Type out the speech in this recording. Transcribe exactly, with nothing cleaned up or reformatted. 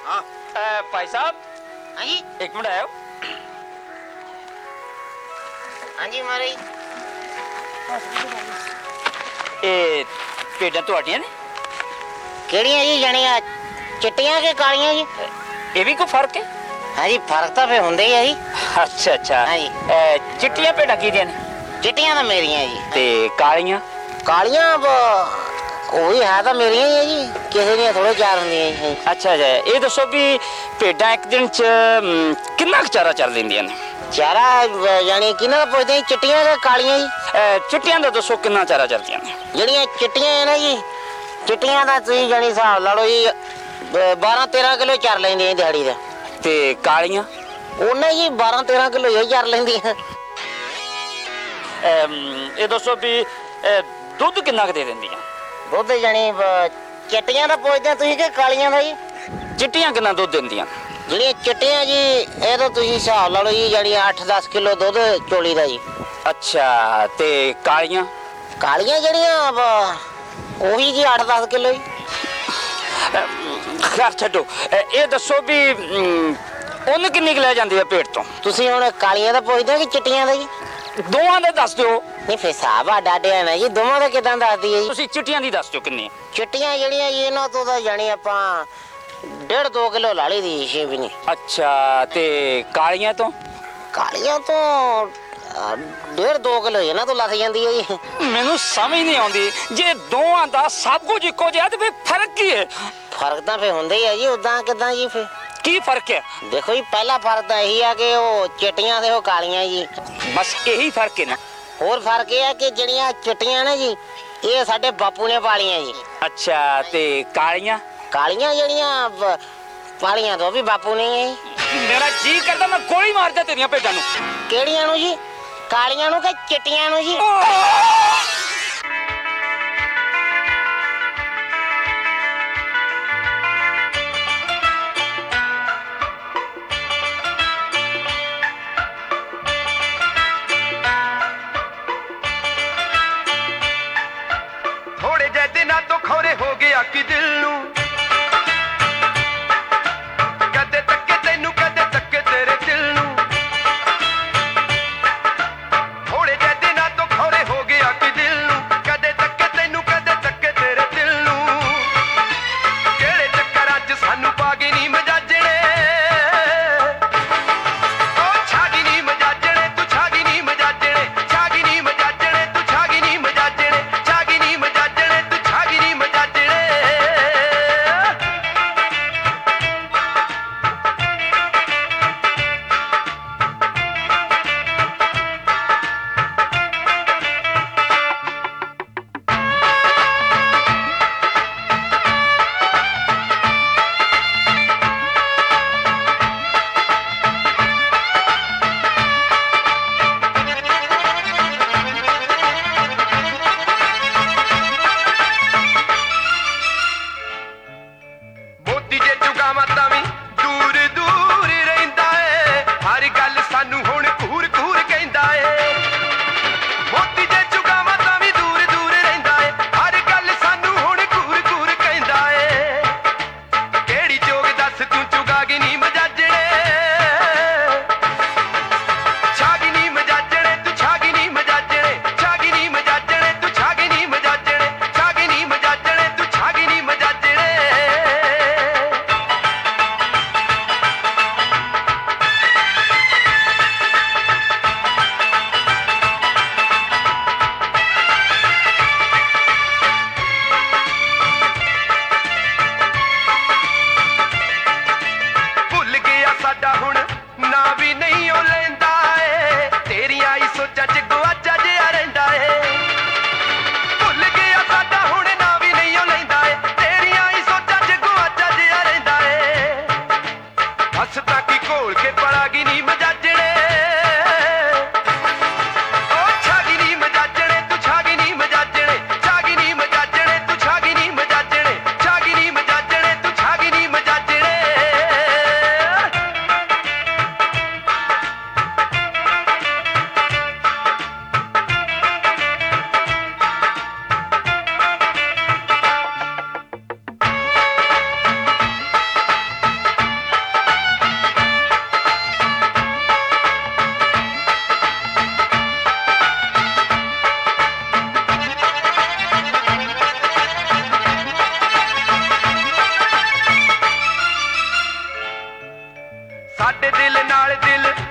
हाँ भाई साहब। हाँ जी एक मिनट आयो। हाँ जी महाराज ਇਹ ਭੇਡਾਂ ਤੁਹਾਡੀਆਂ ਨੇ? ਕਿਹੜੀਆਂ ਜੀ ਜਾਣੀਆਂ ਚਿੱਟੀਆਂ ਕਿ ਕਾਲੀਆਂ ਜੀ? ਇਹ ਵੀ ਕੋਈ ਫਰਕ ਹੈ? हाँ जी फर्क तो फिर होंगे ही है जी। ਅੱਛਾ ਅੱਛਾ। हाँ जी ਇਹ ਚਿੱਟੀਆਂ ਭੇਡਾਂ ਕਿਹਦੀਆਂ ਨੇ चिट्टियां तो मेरियां जी ਤੇ ਕਾਲੀਆਂ? कालियां वो भी है तो मेरियां ही है जी, किसी दी थोड़े चार होंदियां जी। ਅੱਛਾ ਜੀ ਇਹ ਦੱਸੋ ਵੀ ਭੇਡਾਂ ਇੱਕ ਦਿਨ ਚ ਮ, ਕਿੰਨਾ ਕੁ ਚਾਰਾ ਚਰ ਲੈਂਦੀਆਂ ਨੇ? चारा यानी किन्ना पुछदे जी, चिट्टियां कि कालियां जी? ਇਹ ਚਿੱਟੀਆਂ ਦਾ ਦੱਸੋ ਕਿੰਨਾ ਚਾਰਾ ਚਰਦੀਆਂ ਨੇ? ਜਿਹੜੀਆਂ ਚਿੱਟੀਆਂ ਹੈ ਨਾ ਜੀ, ਚਿੱਟੀਆਂ ਦਾ ਤੁਸੀਂ ਜਾਣੀ ਹਿਸਾਬ ਲਾ ਲਓ ਜੀ ਬਾਰਾਂ ਤੇਰਾਂ ਕਿਲੋ ਚਰ ਲੈਂਦੀਆਂ ਦਿਹਾੜੀ ਦਾ। ਤੇ ਕਾਲੀਆਂ? ਉਹਨੇ ਜੀ ਬਾਰਾਂ ਤੇਰਾਂ ਕਿਲੋ ਹੀ ਚਰ ਲੈਂਦੀਆਂ। ਅਮ, ਇਹ ਦੱਸੋ ਵੀ ਇਹ ਦੁੱਧ ਕਿੰਨਾ ਕੁ ਦੇ ਦਿੰਦੀਆਂ? ਦੁੱਧ ਜਾਣੀ ਚਿੱਟੀਆਂ ਦਾ ਪੁੱਛਦੇ ਤੁਸੀਂ ਕਿ ਕਾਲੀਆਂ ਦਾ ਜੀ? ਚਿੱਟੀਆਂ ਕਿੰਨਾ ਦੁੱਧ ਦਿੰਦੀਆਂ? ਜਿਹੜੀਆਂ ਚਿੱਟੀਆਂ ਜੀ ਇਹ ਤਾਂ ਤੁਸੀਂ ਹਿਸਾਬ ਲਾ ਲਓ ਜੀ ਜਾਣੀ ਅੱਠ ਦਸ ਕਿਲੋ ਦੁੱਧ ਚੋਲੀ ਦਾ ਜੀ। ਅੱਛਾ ਤੇ ਕਾਲੀਆਂ? ਕਾਲੀਆਂ ਜਿਹੜੀਆਂ ਉਹੀ ਜੀ ਅੱਠ ਦਸ ਕਿਲੋ ਜੀ। ਖੈਰ ਛੱਡੋ ਇਹ ਦੱਸੋ ਵੀ ਉਹਨੂੰ ਕਿੰਨੀ ਕੁ ਲੈ ਜਾਂਦੀ ਆ ਪੇਟ ਤੋਂ? ਤੁਸੀਂ ਹੁਣ ਕਾਲੀਆਂ ਦਾ ਪੁੱਛਦੇ ਕਿ ਚਿੱਟੀਆਂ ਦਾ ਜੀ? ਦੋਵਾਂ ਦਾ ਦੱਸ ਦਿਓ। ਨਹੀਂ ਫਿਰ ਹਿਸਾਬ ਆ ਡਾਡਿਆ ਨਾ ਜੀ, ਦੋਵਾਂ ਦਾ ਕਿਦਾਂ ਦੱਸਦੀ ਹੈ ਜੀ? ਤੁਸੀਂ ਚਿੱਟੀਆਂ ਦੀ ਦੱਸ ਦਿਓ ਕਿੰਨੀ? ਚਿੱਟੀਆਂ ਜਿਹੜੀਆਂ ਜੀ ਇਹਨਾਂ ਤੋਂ ਤਾਂ ਜਾਣੀ ਆਪਾਂ ਡੇਢ ਦੋ ਕਿਲੋ ਲਾ ਲਈ ਦੀ ਛੇ ਵੀ ਨਹੀਂ। ਅੱਛਾ ਤੇ ਕਾਲੀਆਂ ਤੋਂ? ਕਾਲੀਆਂ ਤੋਂ ਅਹ, ਡੇਢ ਦੋ ਕਿਲੋ ਇਹਨਾਂ ਤੋਂ ਲੱਥ ਜਾਂਦੀ ਹੈ ਜੀ। ਮੈਨੂੰ ਸਮਝ ਨਹੀਂ ਆਉਂਦੀ ਜੇ ਦੋਵਾਂ ਦਾ ਸਭ ਕੁਝ ਇੱਕੋ ਜਿਹਾ ਤੇ ਫਿਰ ਫਰਕ ਕੀ ਹੈ? ਫਰਕ ਤਾਂ ਫਿਰ ਹੁੰਦਾ ਹੀ ਹੈ ਜੀ, ਉਦਾਂ ਕਿਦਾਂ ਜੀ? ਫਿਰ ਕੀ ਫਰਕ ਹੈ? ਦੇਖੋ ਜੀ ਪਹਿਲਾ ਫਰਕ ਤਾਂ ਇਹੀ ਆ ਕਿ ਉਹ ਚਿੱਟੀਆਂ ਤੇ ਉਹ ਕਾਲੀਆਂ ਜੀ। ਬਸ ਇਹੀ ਫਰਕ ਹੈ ਨਾ? ਹੋਰ ਫਰਕ ਇਹ ਆ ਕਿ ਜਿਹੜੀਆਂ ਚਿੱਟੀਆਂ ਨੇ ਜੀ ਇਹ ਸਾਡੇ ਬਾਪੂ ਨੇ ਪਾਲੀਆਂ ਜੀ। ਅੱਛਾ ਤੇ ਕਾਲੀਆਂ? ਕਾਲੀਆਂ ਜਿਹੜੀਆਂ ਬ- ਪਾਲੀਆਂ ਤੋਂ ਵੀ ਬਾਪੂ ਨੇ ਹੀ। ਮੇਰਾ ਜੀ ਕਰਦਾ ਮੈਂ ਗੋਲੀ ਮਾਰ ਦਿਆਂ ਤੇਰੀਆਂ ਭੇਡਾਂ ਨੂੰ। ਕਿਹੜੀਆਂ ਨੂੰ ਜੀ? ਕਾਲੀਆਂ ਨੂੰ ਕਿ ਚਿੱਟੀਆਂ ਨੂੰ ਜੀ? थोड़े जे दिनां तो खौरे हो गया कि दिल नू कदे तक्के तैनू कदे तक्के तेरे दिल नू। थोड़े जे दिनां तो खौरे हो गया कि दिल नू कदे तक्के तैनू कदे तक्के तेरे दिल नू। केड़े चक्करां च सानू पागे नी मजाजणे ओ छागी नी मजाजणे तू छागी नी मजाजणे छागी नी मजाजणे तू छागी नी मजाजणे छागी नी मजाजणे तू छागी नी मजाजणे। ਮੋਤੀ ਜੇ ਚੁਗਾਵਾਂ ਤਾਂ ਵੀ ਦੂਰ ਦੂਰ ਰਹਿੰਦਾ ਏ, ਹਰ ਗੱਲ ਸਾਨੂੰ ਹੁਣ ਘੂਰ ਘੂਰ ਕਹਿੰਦਾ ਏ। ਮੋਤੀ ਜੇ ਚੁਗਾਵਾਂ ਤਾਂ ਵੀ ਦੂਰ ਦੂਰ ਰਹਿੰਦਾ ਏ, ਹਰ ਗੱਲ ਸਾਨੂੰ ਹੁਣ ਘੂਰ ਘੂਰ ਕਹਿੰਦਾ ਏ। ਕਿਹੜੀ ਜੋਗ ਦੱਸ ਤੂੰ ਚੁਗਾਗੀ ਨੀ ਮਜਾਜਣੇ ਛਾਗੀ ਨੀ ਮਜਾਜਣੇ ਤੂੰ ਛਾਗੀ ਨੀ ਮਜਾਜਣੇ ਛਾਗੀ ਨੀ ਮਜਾਜਣੇ ਤੂੰ ਛਾਗੀ ਨੀ ਮਜਾਜਣੇ ਛਾਗੀ ਨੀ ਮਜਾਜਣੇ ਤੂੰ ਛਾਗੀ ਨੀ ਮਜਾਜਣੇ। ਸਾਡੇ ਦਿਲ ਨਾਲ ਦਿਲ